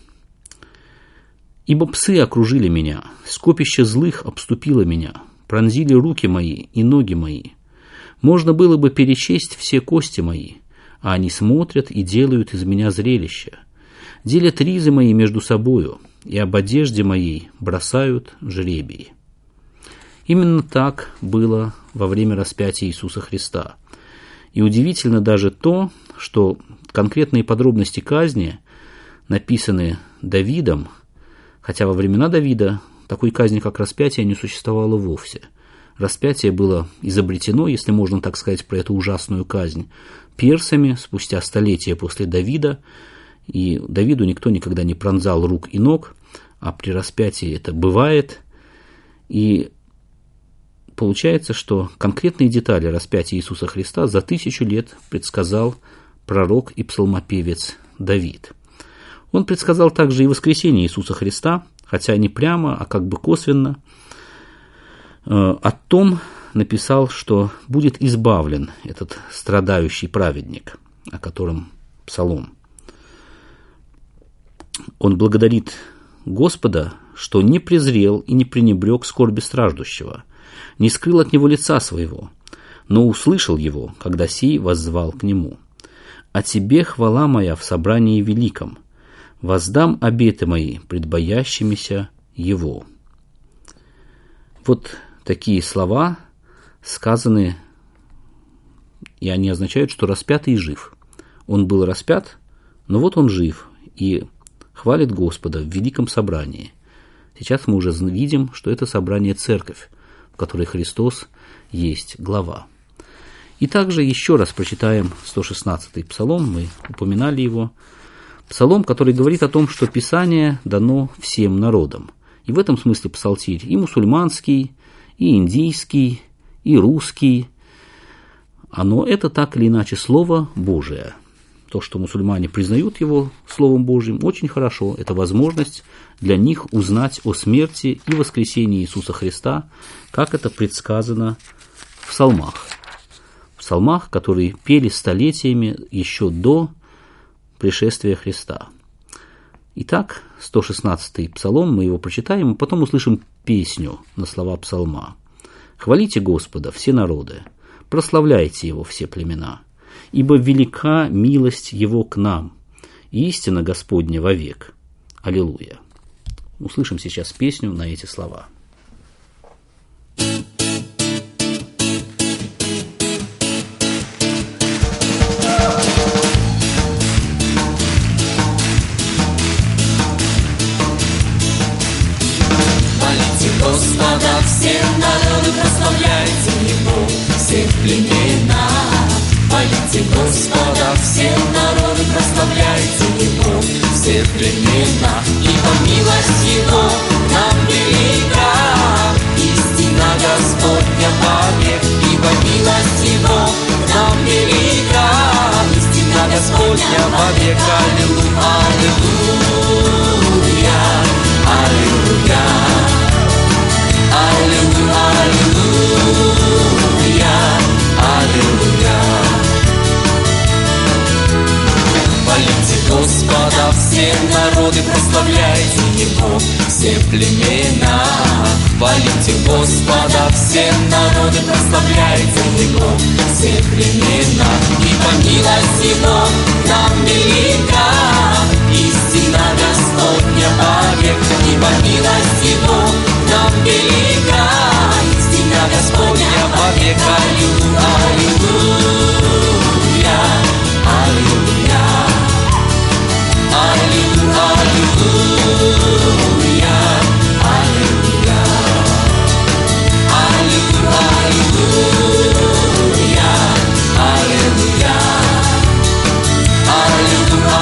«Ибо псы окружили меня, скопище злых обступило меня, пронзили руки мои и ноги мои. Можно было бы перечесть все кости мои, а они смотрят и делают из меня зрелище. Делят ризы мои между собою, и об одежде моей бросают жребий». Именно так было во время распятия Иисуса Христа. И удивительно даже то, что конкретные подробности казни написаны Давидом, хотя во времена Давида такой казни, как распятие, не существовало вовсе. Распятие было изобретено, если можно так сказать, про эту ужасную казнь, персами спустя столетия после Давида, и Давиду никто никогда не пронзал рук и ног, а при распятии это бывает. И получается, что конкретные детали распятия Иисуса Христа за тысячу лет предсказал пророк и псалмопевец Давид. Он предсказал также и воскресение Иисуса Христа, хотя не прямо, а как бы косвенно. О том написал, что будет избавлен этот страдающий праведник, о котором псалом. Он благодарит Господа, что не презрел и не пренебрег скорби страждущего, не скрыл от него лица своего, но услышал его, когда сей воззвал к нему. «О тебе хвала моя в собрании великом, воздам обеты мои пред боящимися его». Вот такие слова сказаны, и они означают, что распятый жив. Он был распят, но вот он жив и хвалит Господа в великом собрании. Сейчас мы уже видим, что это собрание церковь, в которой Христос есть глава. И также еще раз прочитаем сто шестнадцатый псалом, мы упоминали его. Псалом, который говорит о том, что Писание дано всем народам. И в этом смысле псалтирь и мусульманский, и индийский, и русский. Оно это так или иначе Слово Божие. То, что мусульмане признают его Словом Божьим, очень хорошо. Это возможность для них узнать о смерти и воскресении Иисуса Христа, как это предсказано в псалмах. В псалмах, которые пели столетиями еще до пришествия Христа. Итак, сто шестнадцатый псалом, мы его прочитаем, и потом услышим песню на слова псалма. «Хвалите Господа, все народы, прославляйте Его, все племена, ибо велика милость Его к нам, и истина Господня вовек. Аллилуйя». Услышим сейчас песню на эти слова. Господа, все народы, прославляйте Его, все племена. Хвалите Господа, все народы, прославляйте Его, все племена. Ибо милость Его нам велика, истина Господня вовек. Ибо милость Его нам велика, истина Господня вовек. Аллилуйя, аллилуйя, аллилуйя. Аллилуйя, аллилуйя, аллилуйя. Хвалите Господа, все народы, прославляйте Его, все племена. Хвалите Господа, все народы, прославляйте Его, все племена. Ибо милость Его нам велика, истина Господня вовек. Ибо милость Его нам велика, истина Господня вовек. Аллилуйя, аллилуйя, аллилуйя, аллилуйя, аллилуйя, аллилуйя, аллилуйя, аллилуйя,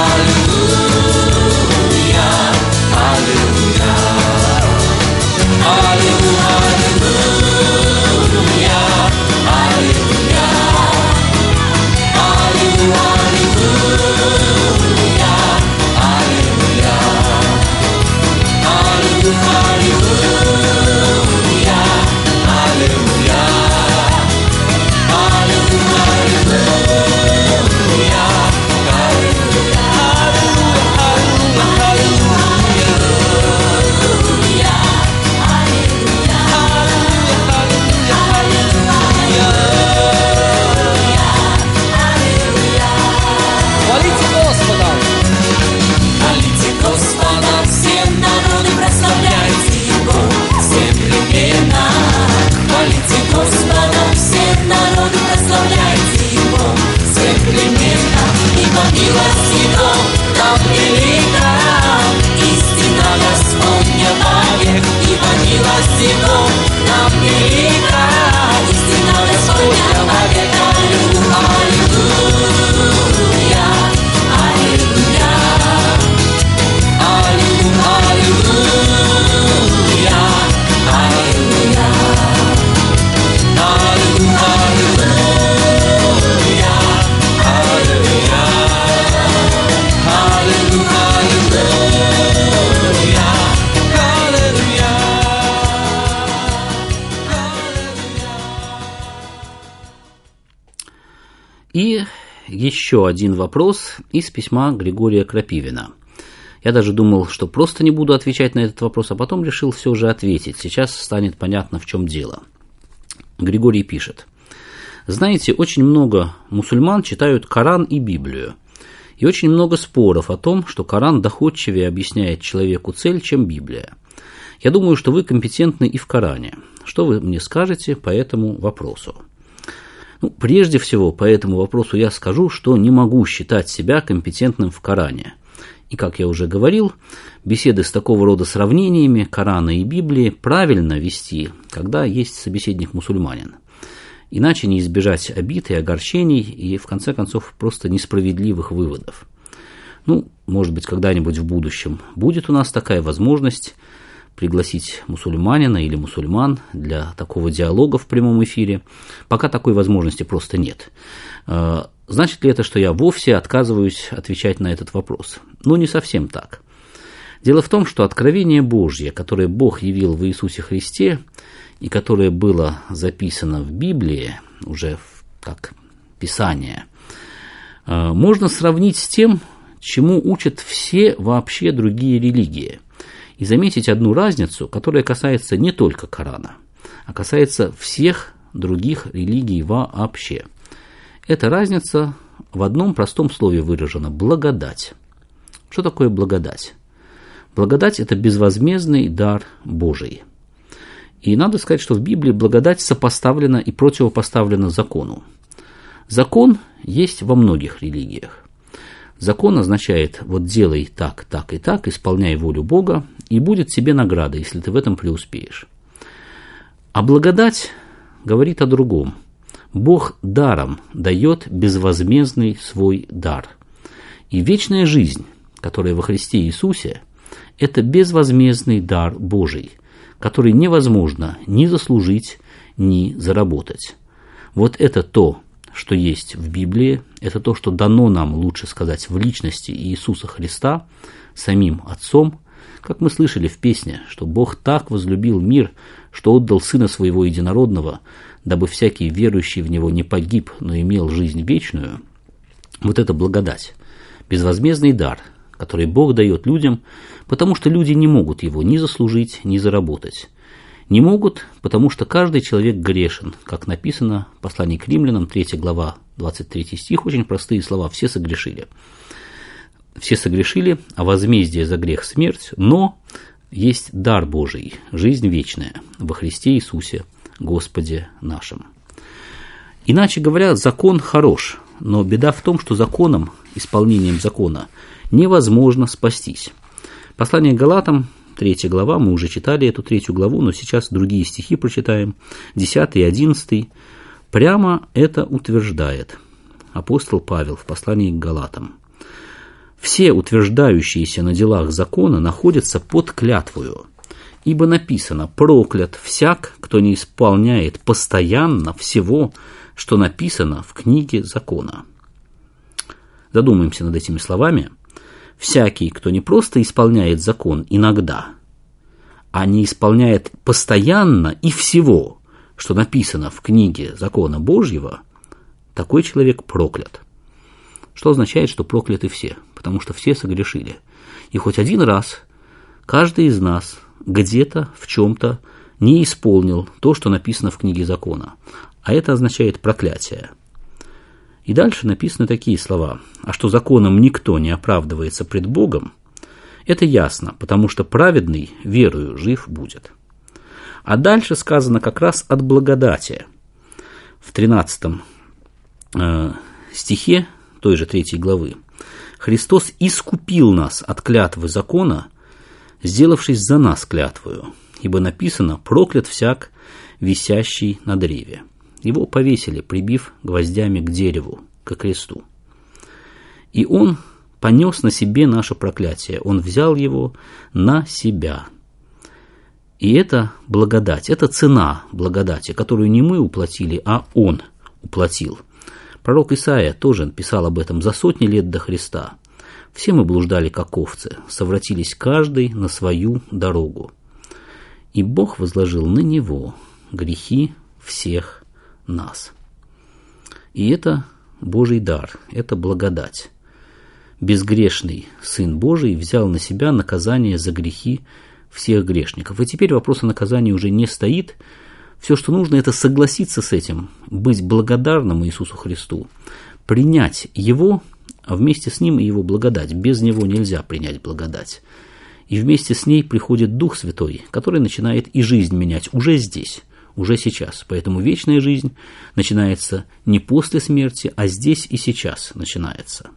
аллилуйя, аллилуйя. Аллилуйя. И еще один вопрос из письма Григория Крапивина. Я даже думал, что просто не буду отвечать на этот вопрос, а потом решил все же ответить. Сейчас станет понятно, в чем дело. Григорий пишет. Знаете, очень много мусульман читают Коран и Библию. И очень много споров о том, что Коран доходчивее объясняет человеку цель, чем Библия. Я думаю, что вы компетентны и в Коране. Что вы мне скажете по этому вопросу? Ну, прежде всего, по этому вопросу я скажу, что не могу считать себя компетентным в Коране. И, как я уже говорил, беседы с такого рода сравнениями Корана и Библии правильно вести, когда есть собеседник-мусульманин. Иначе не избежать обид и огорчений, и, в конце концов, просто несправедливых выводов. Ну, может быть, когда-нибудь в будущем будет у нас такая возможность пригласить мусульманина или мусульман для такого диалога в прямом эфире. Пока такой возможности просто нет. Значит ли это, что я вовсе отказываюсь отвечать на этот вопрос? Ну, не совсем так. Дело в том, что откровение Божье, которое Бог явил в Иисусе Христе, и которое было записано в Библии, уже как Писание, можно сравнить с тем, чему учат все вообще другие религии, и заметить одну разницу, которая касается не только Корана, а касается всех других религий вообще. Эта разница в одном простом слове выражена – благодать. Что такое благодать? Благодать – это безвозмездный дар Божий. И надо сказать, что в Библии благодать сопоставлена и противопоставлена закону. Закон есть во многих религиях. Закон означает, вот делай так, так и так, исполняй волю Бога, и будет тебе награда, если ты в этом преуспеешь. А благодать говорит о другом. Бог даром дает безвозмездный свой дар. И вечная жизнь, которая во Христе Иисусе, это безвозмездный дар Божий, который невозможно ни заслужить, ни заработать. Вот это то, что есть в Библии, это то, что дано нам, лучше сказать, в личности Иисуса Христа, самим Отцом, как мы слышали в песне, что Бог так возлюбил мир, что отдал Сына Своего Единородного, дабы всякий верующий в Него не погиб, но имел жизнь вечную. Вот это благодать, безвозмездный дар, который Бог дает людям, потому что люди не могут его ни заслужить, ни заработать. Не могут, потому что каждый человек грешен, как написано в послании к Римлянам, третья глава, двадцать третий стих, очень простые слова, все согрешили. Все согрешили, а возмездие за грех смерть, но есть дар Божий, жизнь вечная во Христе Иисусе, Господе нашим. Иначе говоря, закон хорош, но беда в том, что законом, исполнением закона, невозможно спастись. Послание к Галатам, третья глава, мы уже читали эту третью главу, но сейчас другие стихи прочитаем, десятый и одиннадцатый, прямо это утверждает апостол Павел в послании к Галатам. Все утверждающиеся на делах закона находятся под клятвою, ибо написано: проклят всяк, кто не исполняет постоянно всего, что написано в книге закона. Задумаемся над этими словами. Всякий, кто не просто исполняет закон иногда, а не исполняет постоянно и всего, что написано в книге закона Божьего, такой человек проклят. Что означает, что прокляты все? Потому что все согрешили. И хоть один раз каждый из нас где-то в чем-то не исполнил то, что написано в книге закона. А это означает проклятие. И дальше написаны такие слова: «А что законом никто не оправдывается пред Богом, это ясно, потому что праведный верою жив будет». А дальше сказано как раз от благодати. В тринадцатом э, стихе той же третьей главы: «Христос искупил нас от клятвы закона, сделавшись за нас клятвою, ибо написано: проклят всяк, висящий на древе». Его повесили, прибив гвоздями к дереву, к кресту. И он понес на себе наше проклятие, он взял его на себя. И это благодать, это цена благодати, которую не мы уплатили, а он уплатил. Пророк Исаия тоже писал об этом за сотни лет до Христа. Все мы блуждали, как овцы, совратились каждый на свою дорогу. И Бог возложил на него грехи всех нас. И это Божий дар, это благодать. Безгрешный Сын Божий взял на себя наказание за грехи всех грешников. И теперь вопрос о наказании уже не стоит. Все, что нужно, это согласиться с этим, быть благодарным Иисусу Христу, принять Его, а вместе с Ним и Его благодать. Без Него нельзя принять благодать. И вместе с ней приходит Дух Святой, который начинает и жизнь менять уже здесь, уже сейчас. Поэтому вечная жизнь начинается не после смерти, а здесь и сейчас начинается.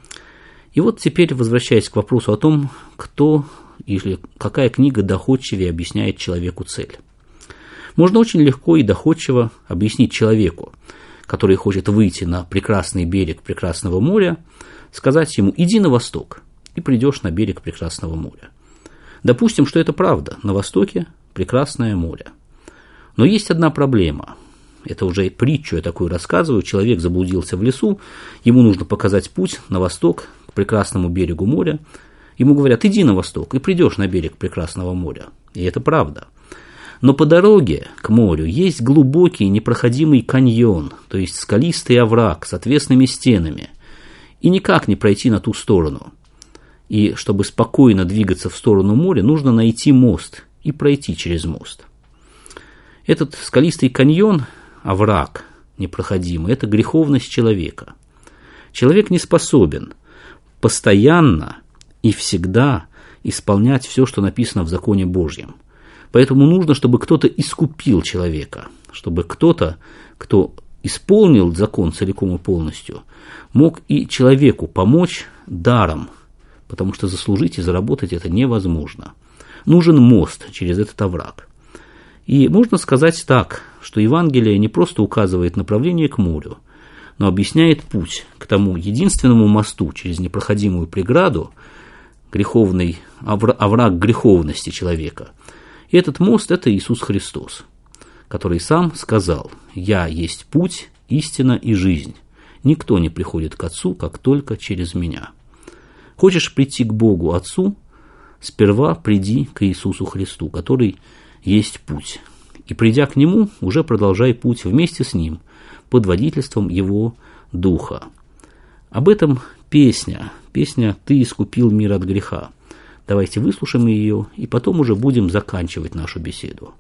И вот теперь, возвращаясь к вопросу о том, кто или какая книга доходчивее объясняет человеку цель. Можно очень легко и доходчиво объяснить человеку, который хочет выйти на прекрасный берег прекрасного моря, сказать ему: иди на восток, и придешь на берег прекрасного моря. Допустим, что это правда, на востоке прекрасное море. Но есть одна проблема. Это уже притчу я такую рассказываю. Человек заблудился в лесу, ему нужно показать путь на восток к прекрасному берегу моря. Ему говорят: иди на восток, и придешь на берег прекрасного моря. И это правда. Но по дороге к морю есть глубокий непроходимый каньон, то есть скалистый овраг с отвесными стенами, и никак не пройти на ту сторону. И чтобы спокойно двигаться в сторону моря, нужно найти мост и пройти через мост. Этот скалистый каньон, овраг непроходимый, это греховность человека. Человек не способен постоянно и всегда исполнять все, что написано в законе Божьем. Поэтому нужно, чтобы кто-то искупил человека, чтобы кто-то, кто исполнил закон целиком и полностью, мог и человеку помочь даром, потому что заслужить и заработать это невозможно. Нужен мост через этот овраг. И можно сказать так, что Евангелие не просто указывает направление к морю, но объясняет путь к тому единственному мосту через непроходимую преграду, греховный, овраг греховности человека. И этот мост – это Иисус Христос, который сам сказал: «Я есть путь, истина и жизнь. Никто не приходит к Отцу, как только через Меня». Хочешь прийти к Богу Отцу, сперва приди к Иисусу Христу, который есть путь. И придя к Нему, уже продолжай путь вместе с Ним, под водительством Его Духа. Об этом песня, песня «Ты искупил мир от греха». Давайте выслушаем ее, и потом уже будем заканчивать нашу беседу.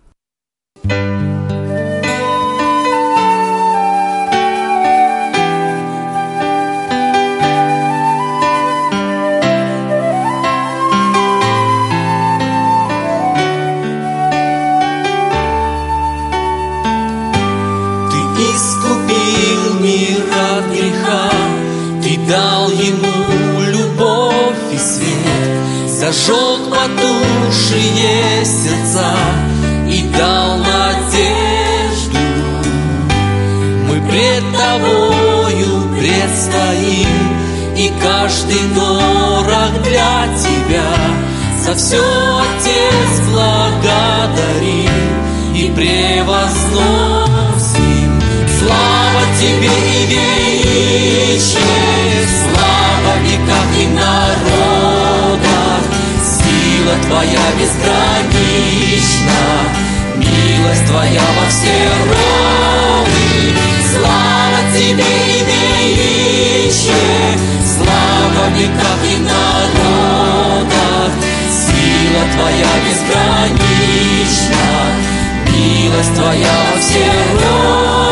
Дал ему любовь и свет, зажег потухшие сердца и дал надежду. Мы пред Тобою предстоим, и каждый дорог для Тебя. За все, Отец, благодарим и превозносим. Слава Тебе и вечная, слава в веках и народах. Сила Твоя безгранична, милость Твоя во все роды. Слава Тебе и вечная, слава в веках и народах. Сила Твоя безгранична, милость Твоя во все роды.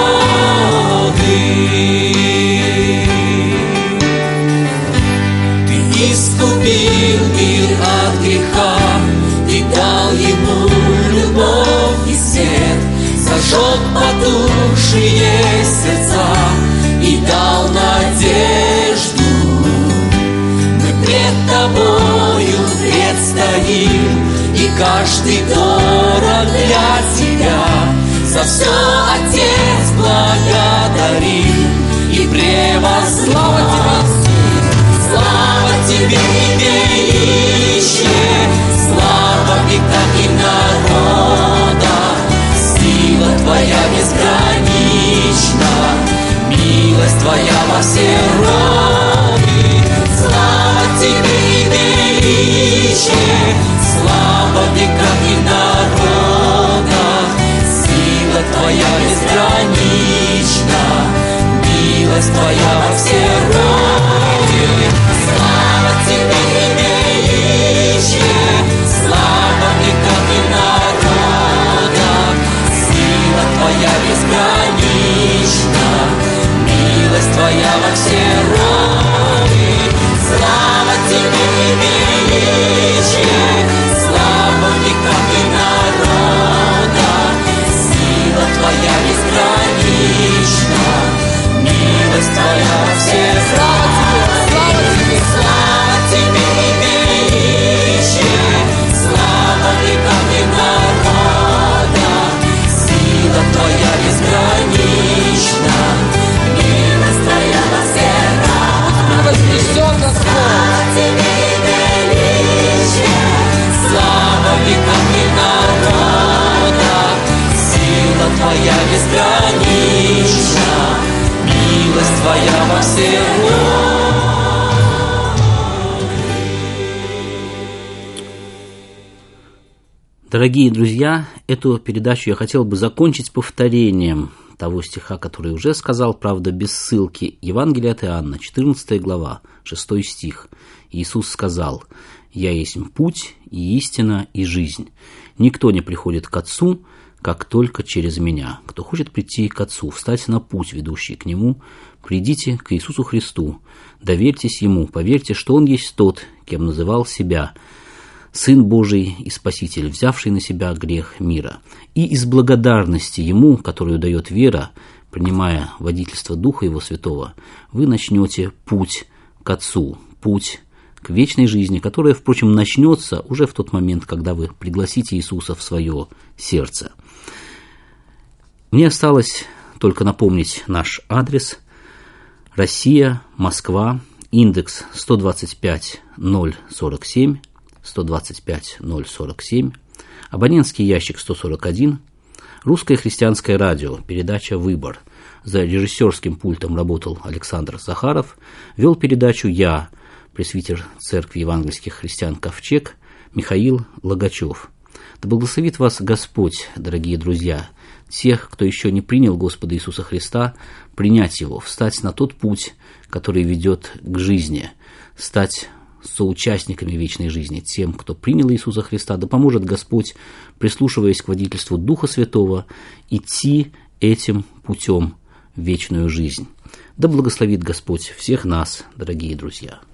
Ты искупил мир от греха, Ты дал ему любовь и свет, зажег потухшие сердца и дал надежду. Мы пред Тобою предстоим, и каждый дорог для Тебя. За все, Отец, благодарим и превозносим. Слава Тебе и вечная, слава в веках и народах. Сила Твоя безгранична, милость Твоя во все роды. Слава Тебе и вечная, слава в веках и народах. Твоя безгранична, милость Твоя во все роли. Слава Тебе, имеющая, слава веков и народов. Сила Твоя безгранична, милость Твоя во все роли. Слава Тебе, имеющая, слава веков и народов. Сила Твоя безгранична, милость Твоя во все роли. Слава Тебе, имеющая, слава веков и народов. Сила Твоя безгранична, милость Твоя во все роли. Слава Тебе, имеющая, слава веков и народов. Сила Твоя безгранична, милость Твоя во все роли. Дорогие друзья, эту передачу я хотел бы закончить повторением того стиха, который уже сказал, правда, без ссылки. Евангелие от Иоанна, четырнадцатая глава, шестой стих. Иисус сказал: «Я есть путь и истина и жизнь. Никто не приходит к Отцу, как только через Меня. Кто хочет прийти к Отцу, встать на путь, ведущий к Нему, придите к Иисусу Христу, доверьтесь Ему, поверьте, что Он есть тот, кем называл себя, Сын Божий и Спаситель, взявший на себя грех мира. И из благодарности Ему, которую дает вера, принимая водительство Духа Его Святого, вы начнете путь к Отцу, путь к вечной жизни, которая, впрочем, начнется уже в тот момент, когда вы пригласите Иисуса в свое сердце». Мне осталось только напомнить наш адрес: Россия, Москва, индекс сто двадцать пять ноль сорок семь, сто двадцать пять ноль сорок семь, абонентский ящик сто сорок один, Русское христианское радио, передача «Выбор». За режиссерским пультом работал Александр Захаров, вел передачу я, пресвитер Церкви Евангельских Христиан Ковчег, Михаил Логачев. Да благословит вас Господь, дорогие друзья, тех, кто еще не принял Господа Иисуса Христа, принять Его, встать на тот путь, который ведет к жизни, стать соучастниками вечной жизни, тем, кто принял Иисуса Христа. Да поможет Господь, прислушиваясь к водительству Духа Святого, идти этим путем в вечную жизнь. Да благословит Господь всех нас, дорогие друзья.